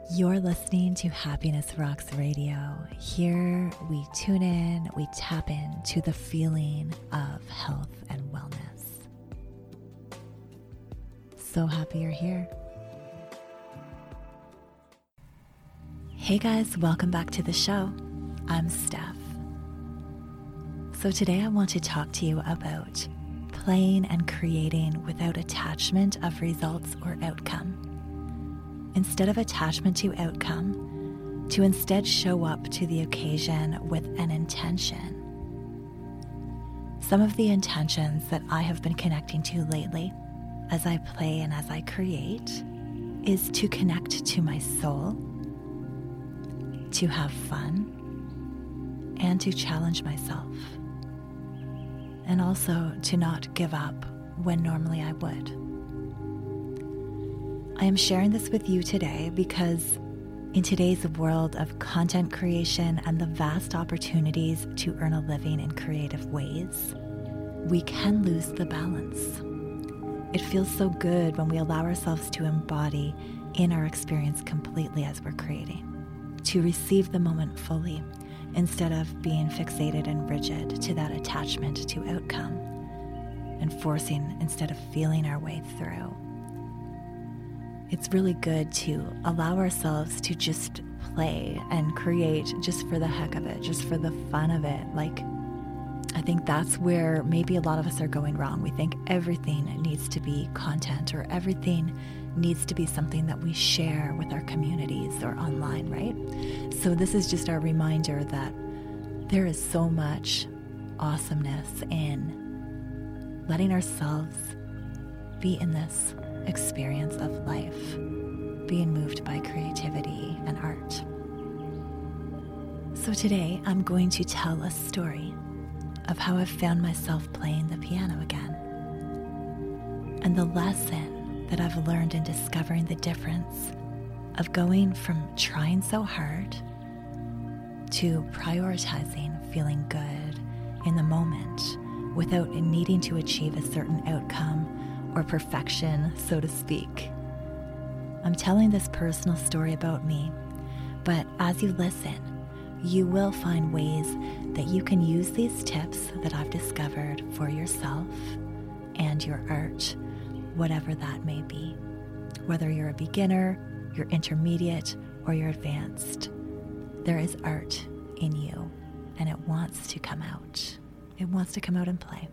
You're listening to Happiness Rocks Radio. Here we tune in, we tap into the feeling of health and wellness. So happy you're here. Hey guys, welcome back to the show. I'm Steph. So today I want to talk to you about playing and creating without attachment of results or outcome. Instead of attachment to outcome, to instead show up to the occasion with an intention. Some of the intentions that I have been connecting to lately as I play and as I create is to connect to my soul, to have fun, and to challenge myself. And also to not give up when normally I would. I am sharing this with you today because in today's world of content creation and the vast opportunities to earn a living in creative ways, we can lose the balance. It feels so good when we allow ourselves to embody in our experience completely as we're creating, to receive the moment fully instead of being fixated and rigid to that attachment to outcome and forcing instead of feeling our way through. It's really good to allow ourselves to just play and create just for the heck of it, just for the fun of it. I think that's where maybe a lot of us are going wrong. We think everything needs to be content or everything needs to be something that we share with our communities or online, right? So this is just our reminder that there is so much awesomeness in letting ourselves be in this experience of life, being moved by creativity and art. So today I'm going to tell a story of how I've found myself playing the piano again, and the lesson that I've learned in discovering the difference of going from trying so hard to prioritizing feeling good in the moment without needing to achieve a certain outcome or perfection, so to speak. I'm telling this personal story about me, but as you listen, you will find ways that you can use these tips that I've discovered for yourself and your art, whatever that may be. Whether you're a beginner, you're intermediate, or you're advanced, there is art in you, and it wants to come out. It wants to come out and play.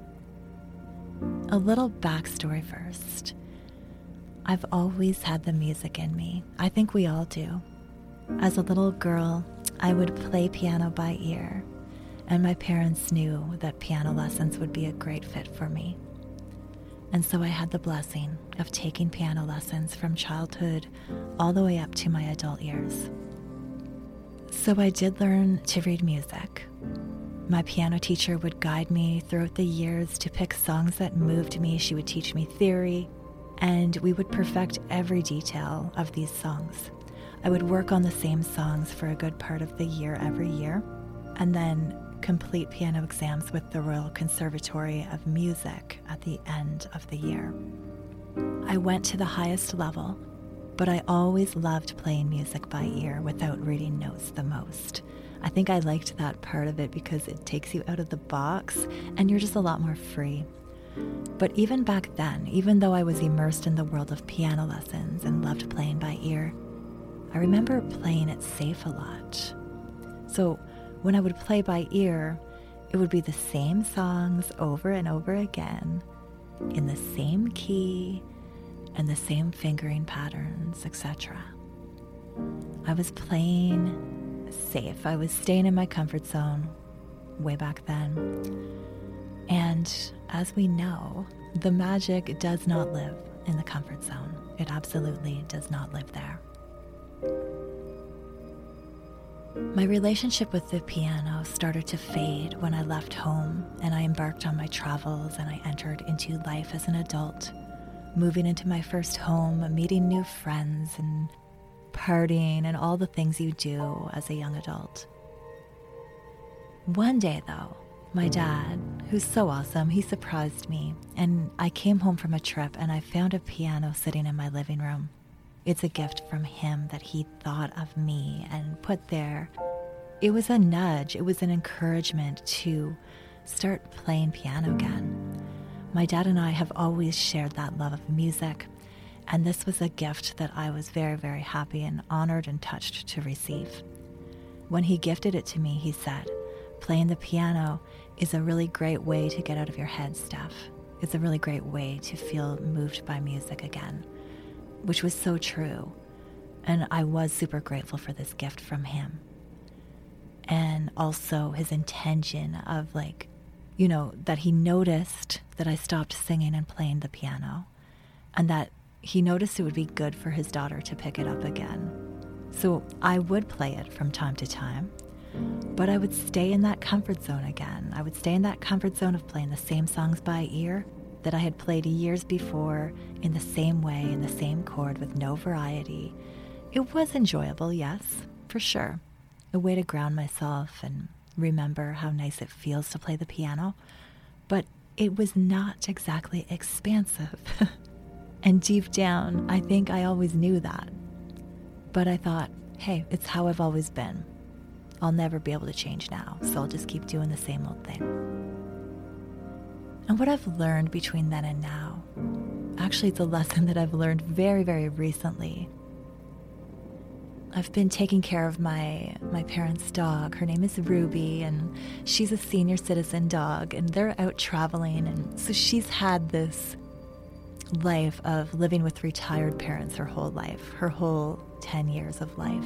A little backstory first. I've always had the music in me. I think we all do. As a little girl, I would play piano by ear, and my parents knew that piano lessons would be a great fit for me. And so I had the blessing of taking piano lessons from childhood all the way up to my adult years. So I did learn to read music. My piano teacher would guide me throughout the years to pick songs that moved me. She would teach me theory, and we would perfect every detail of these songs. I would work on the same songs for a good part of the year every year, and then complete piano exams with the Royal Conservatory of Music at the end of the year. I went to the highest level, but I always loved playing music by ear without reading notes the most. I think I liked that part of it because it takes you out of the box and you're just a lot more free. But even back then, even though I was immersed in the world of piano lessons and loved playing by ear, I remember playing it safe a lot. So when I would play by ear, it would be the same songs over and over again in the same key and the same fingering patterns, etc. I was playing safe. I was staying in my comfort zone way back then. And as we know, the magic does not live in the comfort zone. It absolutely does not live there. My relationship with the piano started to fade when I left home and I embarked on my travels and I entered into life as an adult, moving into my first home, meeting new friends and partying and all the things you do as a young adult. One day though, my dad, who's so awesome, he surprised me and I came home from a trip and I found a piano sitting in my living room. It's a gift from him that he thought of me and put there. It was a nudge. It was an encouragement to start playing piano again. My dad and I have always shared that love of music, and this was a gift that I was very, very happy and honored and touched to receive. When he gifted it to me, he said, "Playing the piano is a really great way to get out of your head, Steph. It's a really great way to feel moved by music again," which was so true. And I was super grateful for this gift from him. And also his intention of that he noticed that I stopped singing and playing the piano, and that he noticed it would be good for his daughter to pick it up again. So I would play it from time to time, but I would stay in that comfort zone again. I would stay in that comfort zone of playing the same songs by ear that I had played years before in the same way, in the same chord, with no variety. It was enjoyable, yes, for sure. A way to ground myself and remember how nice it feels to play the piano, but it was not exactly expansive. And deep down, I think I always knew that. But I thought, hey, it's how I've always been. I'll never be able to change now, so I'll just keep doing the same old thing. And what I've learned between then and now, actually it's a lesson that I've learned very, very recently. I've been taking care of my parents' dog. Her name is Ruby, and she's a senior citizen dog, and they're out traveling. And so she's had this life of living with retired parents her whole life, her whole 10 years of life.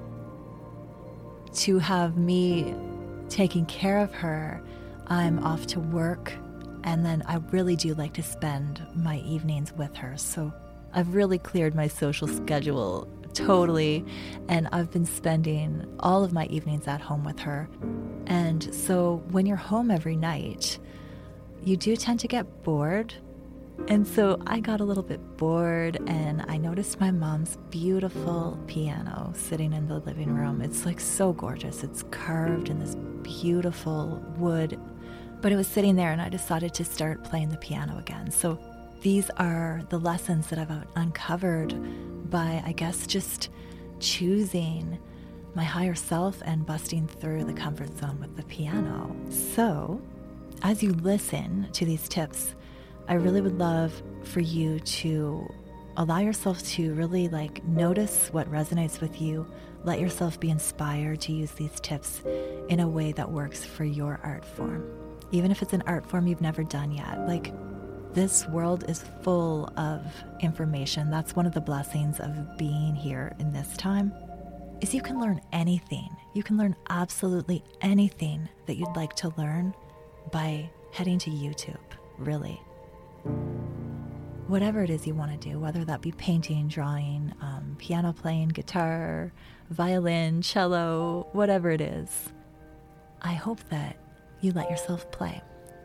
To have me taking care of her, I'm off to work, and then I really do like to spend my evenings with her. So I've really cleared my social schedule totally, and I've been spending all of my evenings at home with her. And so when you're home every night, you do tend to get bored. And so I got a little bit bored, and I noticed my mom's beautiful piano sitting in the living room. It's so gorgeous. It's carved in this beautiful wood, but it was sitting there, and I decided to start playing the piano again. So these are the lessons that I've uncovered by, I guess, just choosing my higher self and busting through the comfort zone with the piano. So as you listen to these tips, I really would love for you to allow yourself to really notice what resonates with you. Let yourself be inspired to use these tips in a way that works for your art form. Even if it's an art form you've never done yet. This world is full of information. That's one of the blessings of being here in this time, is you can learn anything. You can learn absolutely anything that you'd like to learn by heading to YouTube, really. Whatever it is you want to do, whether that be painting, drawing, piano playing, guitar, violin, cello, whatever it is, I hope that you let yourself play.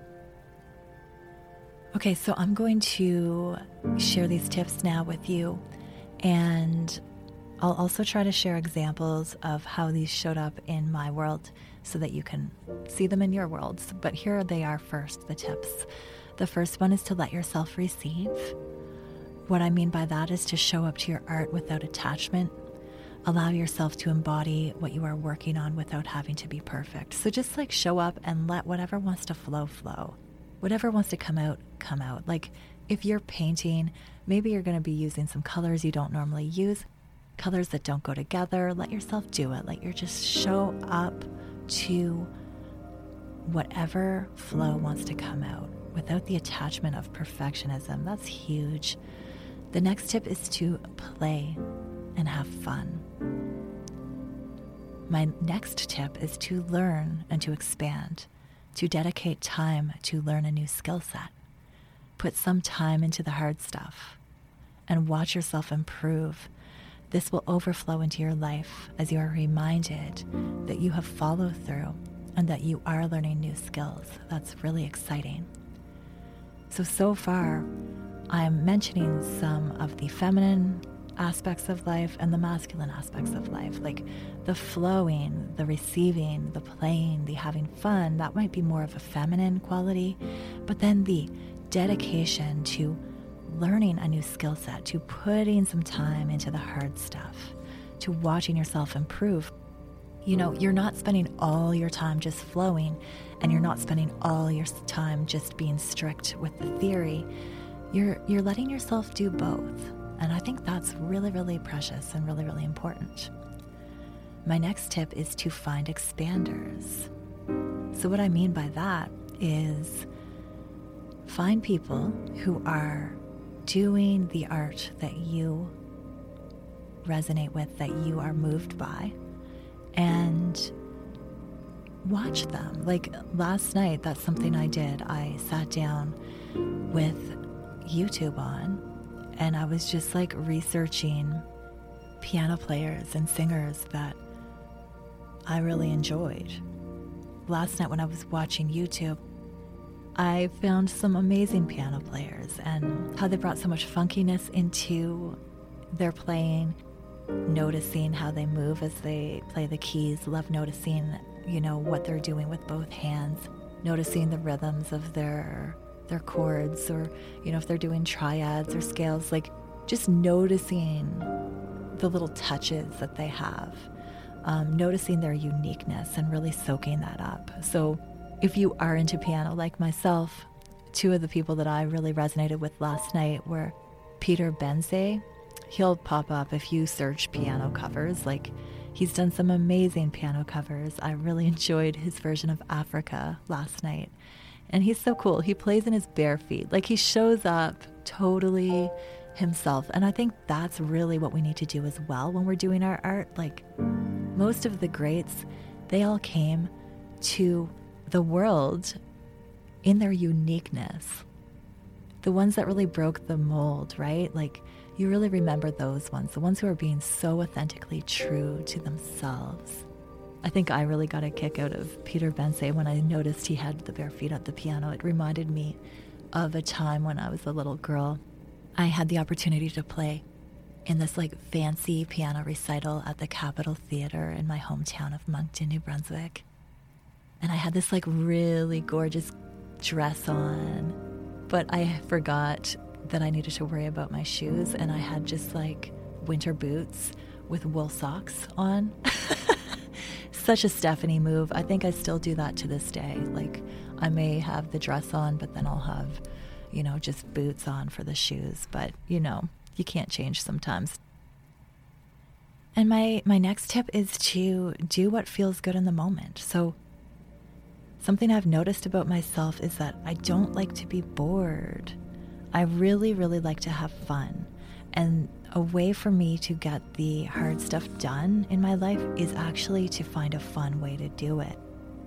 Okay, so I'm going to share these tips now with you, and I'll also try to share examples of how these showed up in my world so that you can see them in your worlds. But here they are first, the tips. The first one is to let yourself receive. What I mean by that is to show up to your art without attachment. Allow yourself to embody what you are working on without having to be perfect. So just show up and let whatever wants to flow. Whatever wants to come out, come out. If you're painting, maybe you're going to be using some colors you don't normally use, colors that don't go together. Let yourself do it. You just show up to whatever flow wants to come out without the attachment of perfectionism. That's huge. The next tip is to play and have fun. My next tip is to learn and to expand, to dedicate time to learn a new skill set. Put some time into the hard stuff and watch yourself improve. This will overflow into your life as you are reminded that you have followed through and that you are learning new skills. That's really exciting. So far, I'm mentioning some of the feminine aspects of life and the masculine aspects of life, the flowing, the receiving, the playing, the having fun. That might be more of a feminine quality, but then the dedication to learning a new skill set, to putting some time into the hard stuff, to watching yourself improve. You know, you're not spending all your time just flowing, and you're not spending all your time just being strict with the theory. You're letting yourself do both. And I think that's really, really precious and really, really important. My next tip is to find expanders. So what I mean by that is find people who are doing the art that you resonate with, that you are moved by, and watch them. Like last night, that's something I did. I sat down with YouTube on, and I was just like researching piano players and singers that I really enjoyed. Last night when I was watching YouTube, I found some amazing piano players and how they brought so much funkiness into their playing, noticing how they move as they play the keys, love noticing, you know, what they're doing with both hands, noticing the rhythms of their chords, or, you know, if they're doing triads or scales, like just noticing the little touches that they have, noticing their uniqueness and really soaking that up. So if you are into piano like myself, two of the people that I really resonated with last night were Peter Benze. He'll pop up if you search piano covers. Like, he's done some amazing piano covers. I really enjoyed his version of Africa last night. And he's so cool. He plays in his bare feet. Like, he shows up totally himself. And I think that's really what we need to do as well when we're doing our art. Like, most of the greats, they all came to the world in their uniqueness. The ones that really broke the mold, right? Like, you really remember those ones, the ones who are being so authentically true to themselves. I think I really got a kick out of Peter Benze when I noticed he had the bare feet at the piano. It reminded me of a time when I was a little girl. I had the opportunity to play in this like fancy piano recital at the Capitol Theater in my hometown of Moncton, New Brunswick. And I had this like really gorgeous dress on, but I forgot that I needed to worry about my shoes, and I had just like winter boots with wool socks on. Such a Stephanie move. I think I still do that to this day. Like, I may have the dress on, but then I'll have, you know, just boots on for the shoes. But, you know, you can't change sometimes. And my next tip is to do what feels good in the moment. So something I've noticed about myself is that I don't like to be bored. I really, really like to have fun. And a way for me to get the hard stuff done in my life is actually to find a fun way to do it.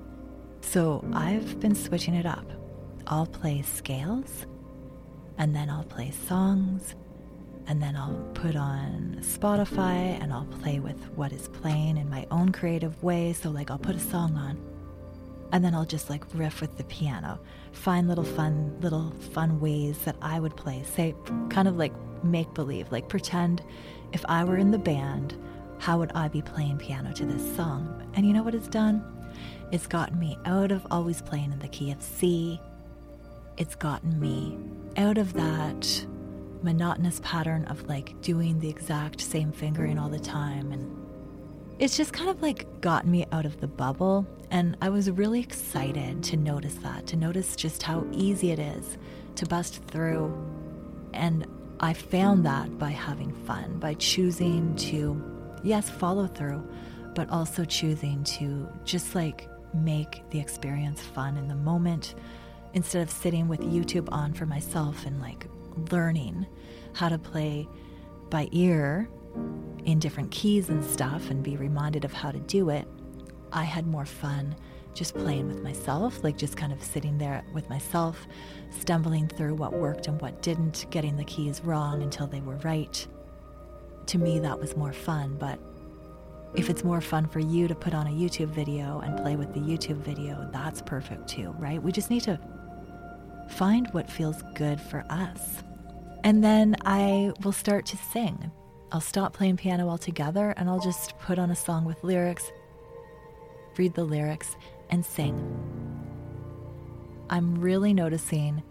So I've been switching it up. I'll play scales, and then I'll play songs, and then I'll put on Spotify and I'll play with what is playing in my own creative way. So like, I'll put a song on, and then I'll just like riff with the piano, find little fun ways that I would play, say kind of like make believe, like pretend if I were in the band, how would I be playing piano to this song? And you know what it's done? It's gotten me out of always playing in the key of C. It's gotten me out of that monotonous pattern of like doing the exact same fingering all the time. And it's just kind of like gotten me out of the bubble. And I was really excited to notice that, to notice just how easy it is to bust through. And I found that by having fun, by choosing to, yes, follow through, but also choosing to just like make the experience fun in the moment, instead of sitting with YouTube on for myself and like learning how to play by ear in different keys and stuff and be reminded of how to do it. I had more fun just playing with myself, like just kind of sitting there with myself, stumbling through what worked and what didn't, getting the keys wrong until they were right. To me, that was more fun. But if it's more fun for you to put on a YouTube video and play with the YouTube video, that's perfect too, right? We just need to find what feels good for us. And then I will start to sing. I'll stop playing piano altogether and I'll just put on a song with lyrics, read the lyrics, and sing. I'm really noticing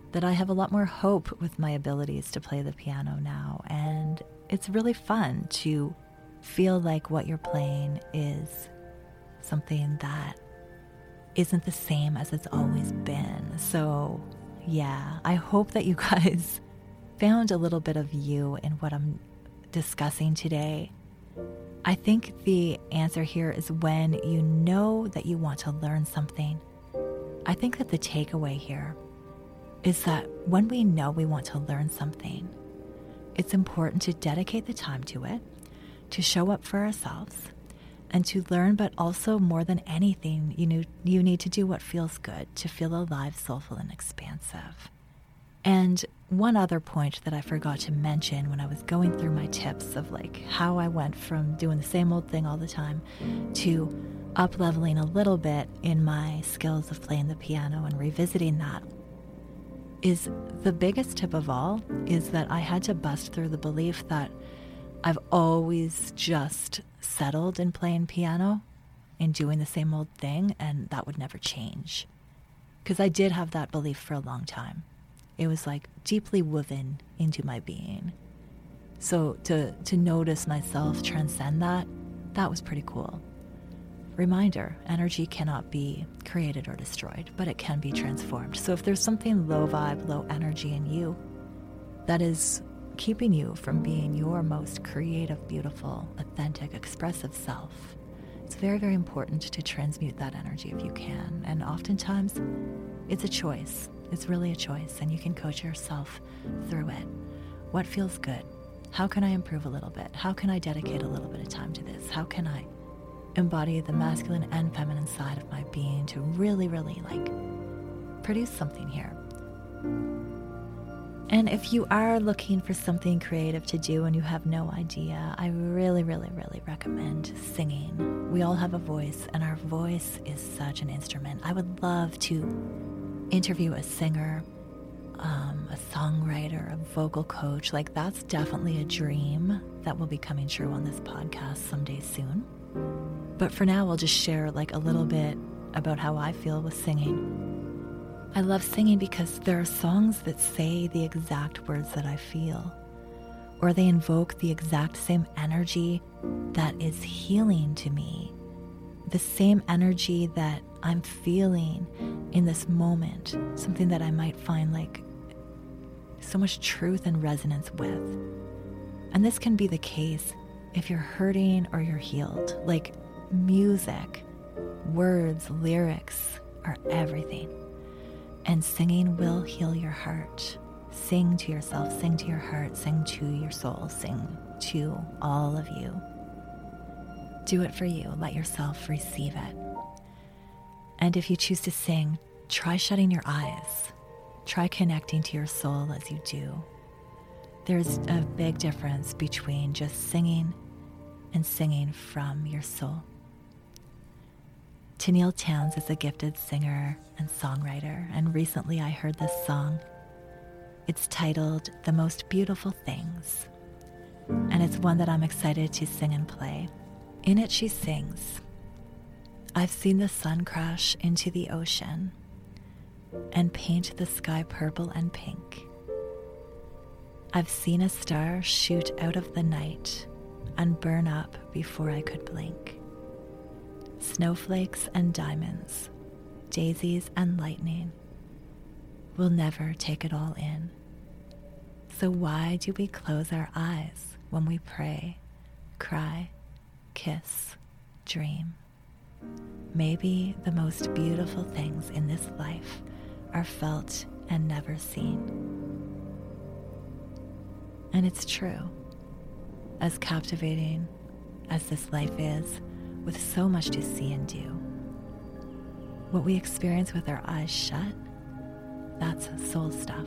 that I have a lot more hope with my abilities to play the piano now. And it's really fun to feel like what you're playing is something that isn't the same as it's always been. So yeah, I hope that you guys found a little bit of you in what I'm discussing today. I think the answer here is when you know that you want to learn something. I think that the takeaway here is that when we know we want to learn something, it's important to dedicate the time to it, to show up for ourselves, and to learn, but also more than anything, you need to do what feels good, to feel alive, soulful, and expansive. And one other point that I forgot to mention when I was going through my tips of like how I went from doing the same old thing all the time to up-leveling a little bit in my skills of playing the piano and revisiting that, is the biggest tip of all is that I had to bust through the belief that I've always just settled in playing piano and doing the same old thing, and that would never change. Because I did have that belief for a long time. It was like deeply woven into my being. So to notice myself transcend that was pretty cool. Reminder, energy cannot be created or destroyed, but it can be transformed. So if there's something low vibe, low energy in you that is keeping you from being your most creative, beautiful, authentic, expressive self, it's very, very important to transmute that energy if you can. And oftentimes, it's a choice. It's really a choice, and you can coach yourself through it. What feels good? How can I improve a little bit? How can I dedicate a little bit of time to this? How can I embody the masculine and feminine side of my being to really, really produce something here? And if you are looking for something creative to do and you have no idea, I really, really, really recommend singing. We all have a voice, and our voice is such an instrument. I would love to interview a singer, a songwriter, a vocal coach. That's definitely a dream that will be coming true on this podcast someday soon. But for now, I'll just share a little bit about how I feel with singing. I love singing because there are songs that say the exact words that I feel, or they invoke the exact same energy that is healing to me, the same energy that I'm feeling in this moment, something that I might find so much truth and resonance with. And this can be the case if you're hurting or you're healed. Music, words, lyrics are everything. And singing will heal your heart. Sing to yourself, sing to your heart, sing to your soul, sing to all of you. Do it for you. Let yourself receive it. And if you choose to sing, try shutting your eyes. Try connecting to your soul as you do. There's a big difference between just singing and singing from your soul. Tenille Townes is a gifted singer and songwriter, and recently I heard this song. It's titled The Most Beautiful Things, and it's one that I'm excited to sing and play. In it she sings, "I've seen the sun crash into the ocean and paint the sky purple and pink. I've seen a star shoot out of the night and burn up before I could blink. Snowflakes and diamonds, daisies and lightning. We'll never take it all in. So why do we close our eyes when we pray, cry, kiss, dream? Maybe the most beautiful things in this life are felt and never seen." And it's true. As captivating as this life is, with so much to see and do, what we experience with our eyes shut, that's soul stuff.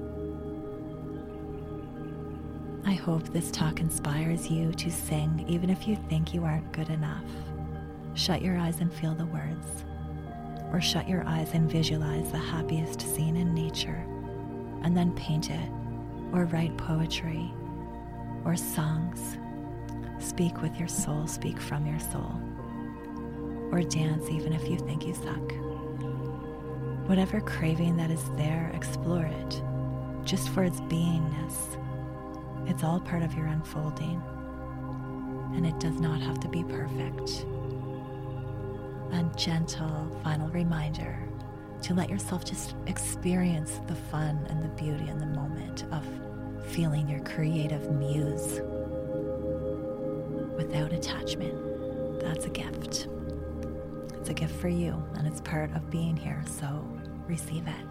I hope this talk inspires you to sing even if you think you aren't good enough. Shut your eyes and feel the words, or shut your eyes and visualize the happiest scene in nature, and then paint it, or write poetry, or songs. Speak with your soul, speak from your soul, or dance even if you think you suck. Whatever craving that is there, explore it, just for its beingness. It's all part of your unfolding, and it does not have to be perfect. A gentle final reminder to let yourself just experience the fun and the beauty in the moment of feeling your creative muse without attachment. That's a gift. It's a gift for you, and it's part of being here, so receive it.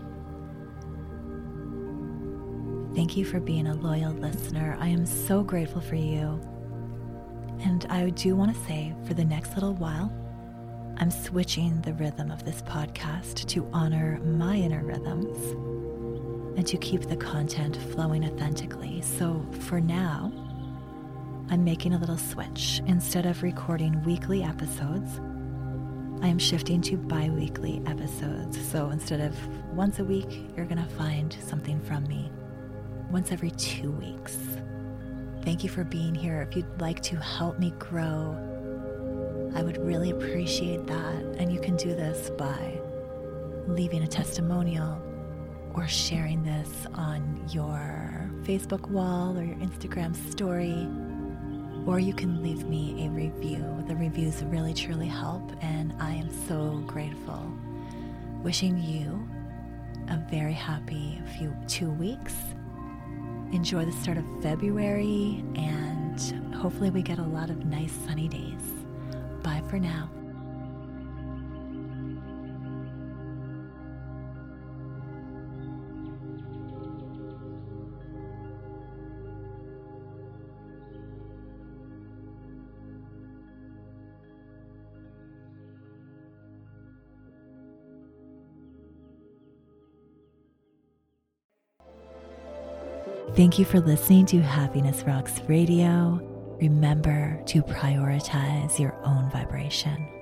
Thank you for being a loyal listener. I am so grateful for you. And I do want to say, for the next little while, I'm switching the rhythm of this podcast to honor my inner rhythms and to keep the content flowing authentically. So for now, I'm making a little switch. Instead of recording weekly episodes, I am shifting to bi-weekly episodes. So instead of once a week, you're going to find something from me once every 2 weeks. Thank you for being here. If you'd like to help me grow, I would really appreciate that. And you can do this by leaving a testimonial or sharing this on your Facebook wall or your Instagram story. Or you can leave me a review. The reviews really truly help, and I am so grateful. Wishing you a very happy 2 weeks. Enjoy the start of February, and hopefully we get a lot of nice sunny days. Bye for now. Thank you for listening to Happiness Rocks Radio. Remember to prioritize your own vibration.